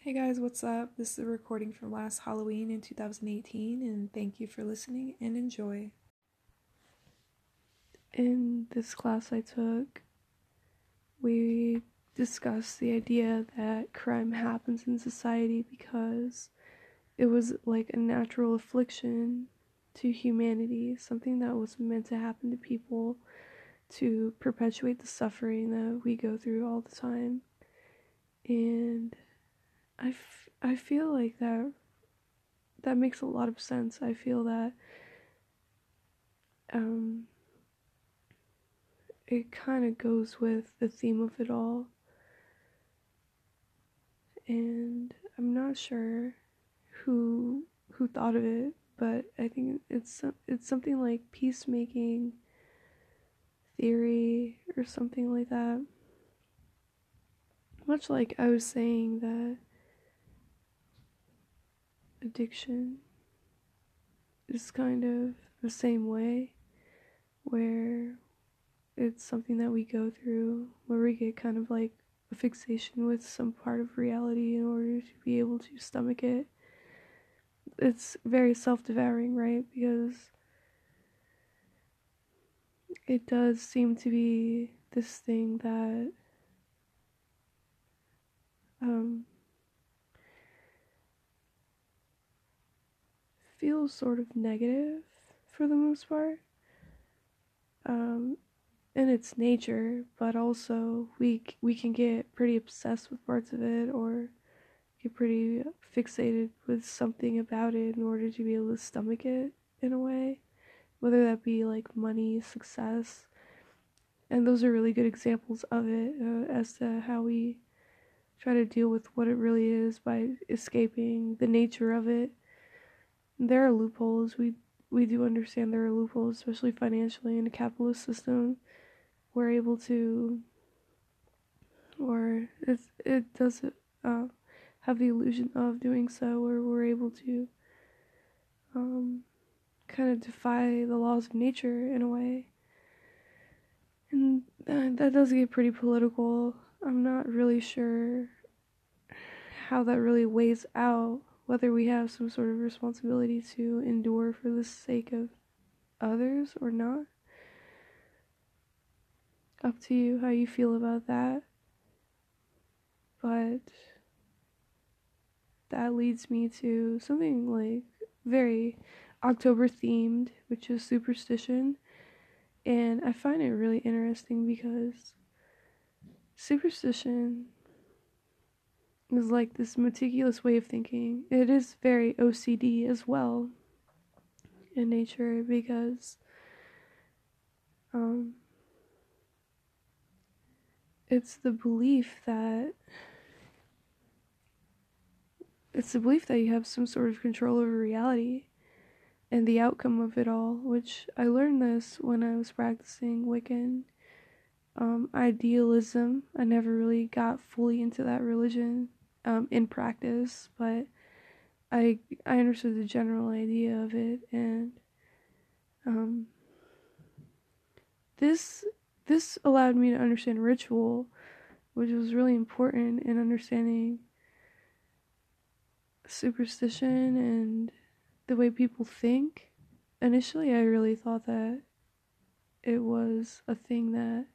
Hey guys, what's up? This is a recording from last Halloween in 2018, and thank you for listening and enjoy. In this class I took, we discussed the idea that crime happens in society because it was like a natural affliction to humanity, something that was meant to happen to people to perpetuate the suffering that we go through all the time. And I feel like that makes a lot of sense. I feel that um, it kind of goes with the theme of it all. And I'm not sure who thought of it, but I think it's something like peacemaking theory or something like that. Much like I was saying that addiction is kind of the same way, where it's something that we go through, where we get kind of like a fixation with some part of reality in order to be able to stomach it. It's very self-devouring, right? Because it does seem to be this thing that um, feels sort of negative for the most part, um, in its nature, but also we can get pretty obsessed with parts of it, or get pretty fixated with something about it in order to be able to stomach it in a way, whether that be like money, success. And those are really good examples of it, as to how we try to deal with what it really is by escaping the nature of it. There are loopholes. We do understand there are loopholes, especially financially in a capitalist system. We're able to, or it does uh, have the illusion of doing so, where we're able to um, kind of defy the laws of nature in a way. And that does get pretty political. I'm not really sure how that really weighs out, whether we have some sort of responsibility to endure for the sake of others or not. Up to you how you feel about that. But that leads me to something like very October themed, which is superstition. And I find it really interesting because superstition is like this meticulous way of thinking. It is very OCD as well in nature, because um, it's the belief that you have some sort of control over reality and the outcome of it all, which I learned this when I was practicing Wiccan idealism. I never really got fully into that religion in practice, but I understood the general idea of it. And um, this allowed me to understand ritual, which was really important in understanding superstition and the way people think. Initially, I really thought that it was a thing that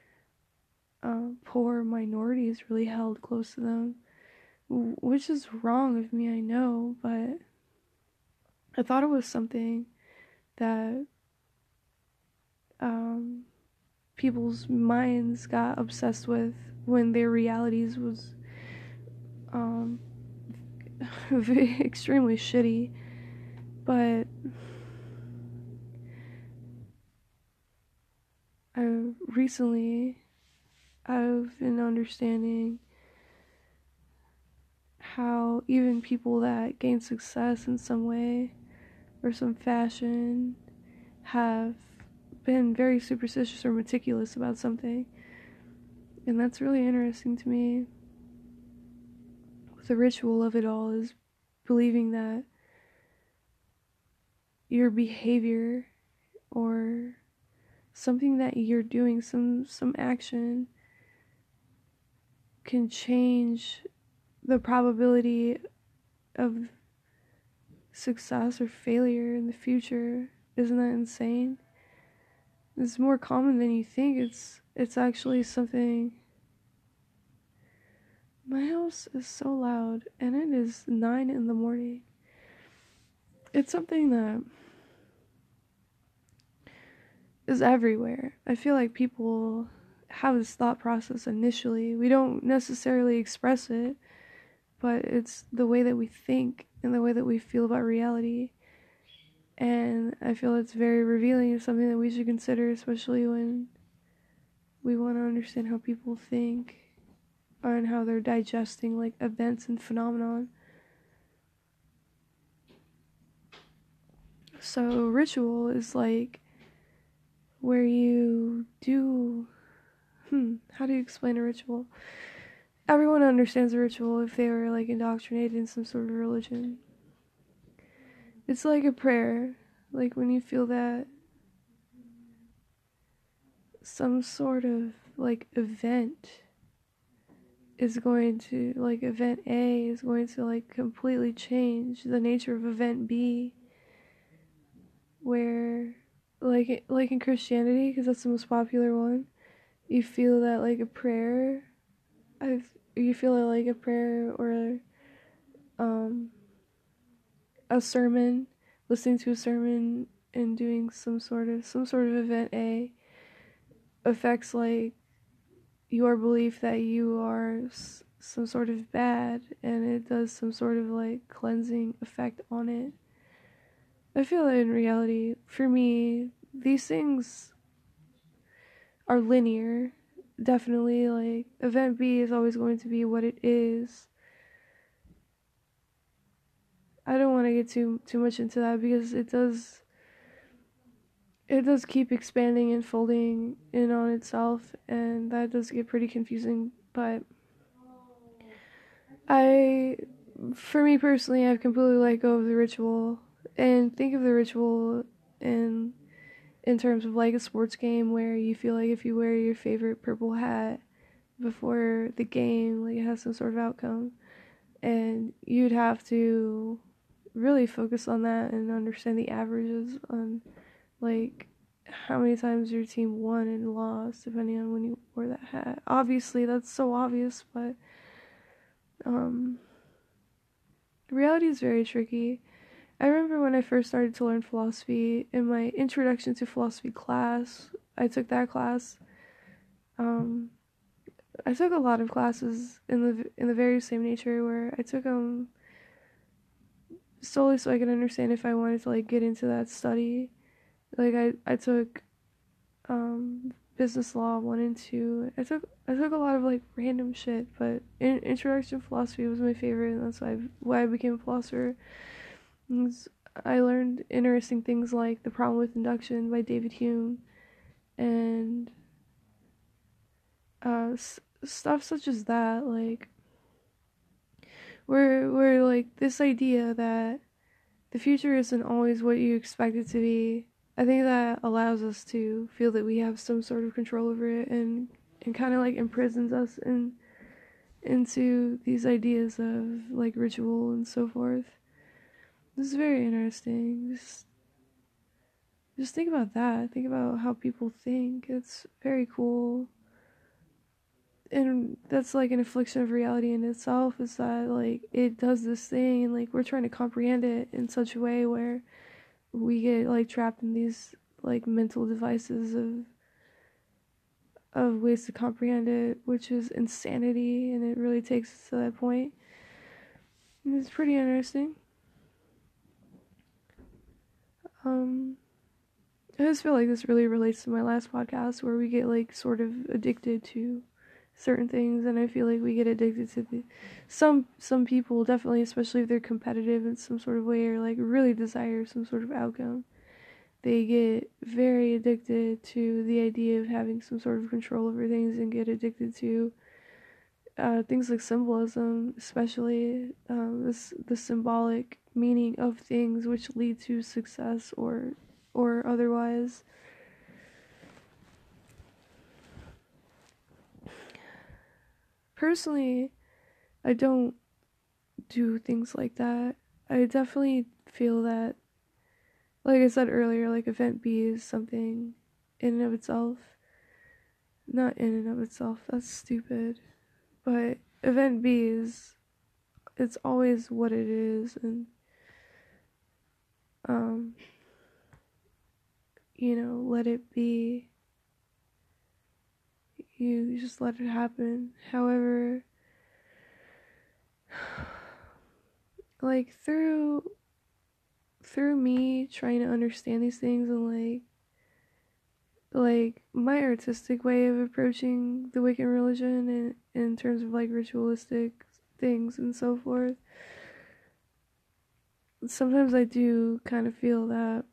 poor minorities really held close to them, which is wrong of me, I know, but I thought it was something that people's minds got obsessed with when their realities was um, extremely shitty. But recently I've been understanding how even people that gain success in some way or some fashion have been very superstitious or meticulous about something. And that's really interesting to me. The ritual of it all is believing that your behavior or something that you're doing, some action, can change the probability of success or failure in the future. Isn't that insane? It's more common than you think. It's actually something. My house is so loud, and it is 9 in the morning. It's something that is everywhere. I feel like people have this thought process initially. We don't necessarily express it, but it's the way that we think and the way that we feel about reality. And I feel it's very revealing of something that we should consider, especially when we want to understand how people think and how they're digesting like events and phenomenon. So ritual is like where you do how do you explain a ritual? Everyone understands a ritual if they were like indoctrinated in some sort of religion. It's like a prayer, like when you feel that some sort of like event is going to, like event A is going to like completely change the nature of event B, where like in Christianity, because that's the most popular one, you feel that like a prayer, you feel it like a prayer or a sermon, listening to a sermon and doing some sort of event A affects like your belief that you are some sort of bad, and it does some sort of like cleansing effect on it. I feel that in reality, for me, these things are linear. Definitely, like event B is always going to be what it is. I don't want to get too much into that because it does keep expanding and folding in on itself, and that does get pretty confusing. But for me personally, I've completely let go of the ritual and think of the ritual in terms of like a sports game where you feel like if you wear your favorite purple hat before the game, like it has some sort of outcome, and you'd have to really focus on that and understand the averages on like how many times your team won and lost depending on when you wore that hat. Obviously that's so obvious, but reality is very tricky. I remember when I first started to learn philosophy, in my introduction to philosophy class, I took that class. I took a lot of classes in the very same nature where I took them solely so I could understand if I wanted to like get into that study. Like I took business law 1 and 2. I took a lot of like random shit, but introduction to philosophy was my favorite, and that's why I became a philosopher. I learned interesting things like The Problem with Induction by David Hume, and stuff such as that, like where like this idea that the future isn't always what you expect it to be. I think that allows us to feel that we have some sort of control over it, and kind of like imprisons us into these ideas of like ritual and so forth. This is very interesting. Just think about that. Think about how people think. It's very cool. And that's like an affliction of reality in itself, is that like it does this thing, and like we're trying to comprehend it in such a way where we get like trapped in these like mental devices of ways to comprehend it, which is insanity, and it really takes us to that point. And it's pretty interesting. I just feel like this really relates to my last podcast where we get like sort of addicted to certain things, and I feel like we get addicted to some people definitely, especially if they're competitive in some sort of way or like really desire some sort of outcome. They get very addicted to the idea of having some sort of control over things, and get addicted to things like symbolism, especially the symbolic meaning of things which lead to success or otherwise. Personally, I don't do things like that. I definitely feel that, like I said earlier, like event B is something in and of itself. Not in and of itself, that's stupid. But event B is, it's always what it is, and um let it be. You just let it happen. However, like through me trying to understand these things, and like my artistic way of approaching the Wiccan religion, and in terms of like ritualistic things and so forth, sometimes I do kind of feel that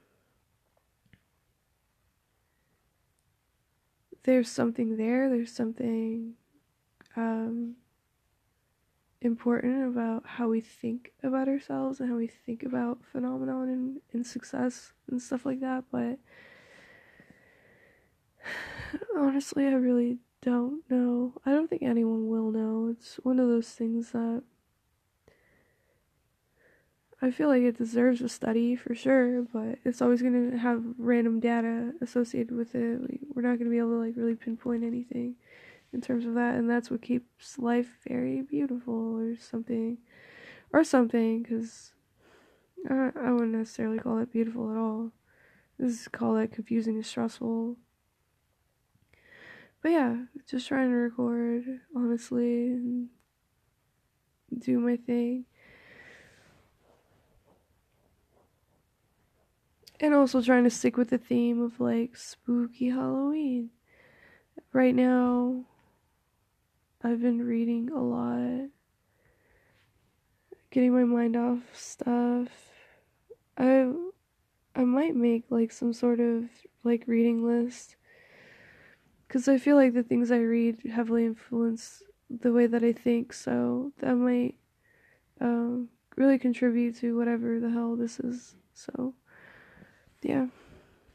there's something there. There's something um, important about how we think about ourselves and how we think about phenomenon and success and stuff like that. But honestly, I really don't know. I don't think anyone will know. It's one of those things that I feel like it deserves a study for sure, but it's always going to have random data associated with it. Like, we're not going to be able to like really pinpoint anything in terms of that, and that's what keeps life very beautiful, or something, because I wouldn't necessarily call it beautiful at all. Just call it confusing and stressful. But yeah, just trying to record honestly and do my thing. And also trying to stick with the theme of like spooky Halloween. Right now, I've been reading a lot, getting my mind off stuff. I I might make like some sort of like reading list, because I feel like the things I read heavily influence the way that I think, so that might really contribute to whatever the hell this is. So, yeah.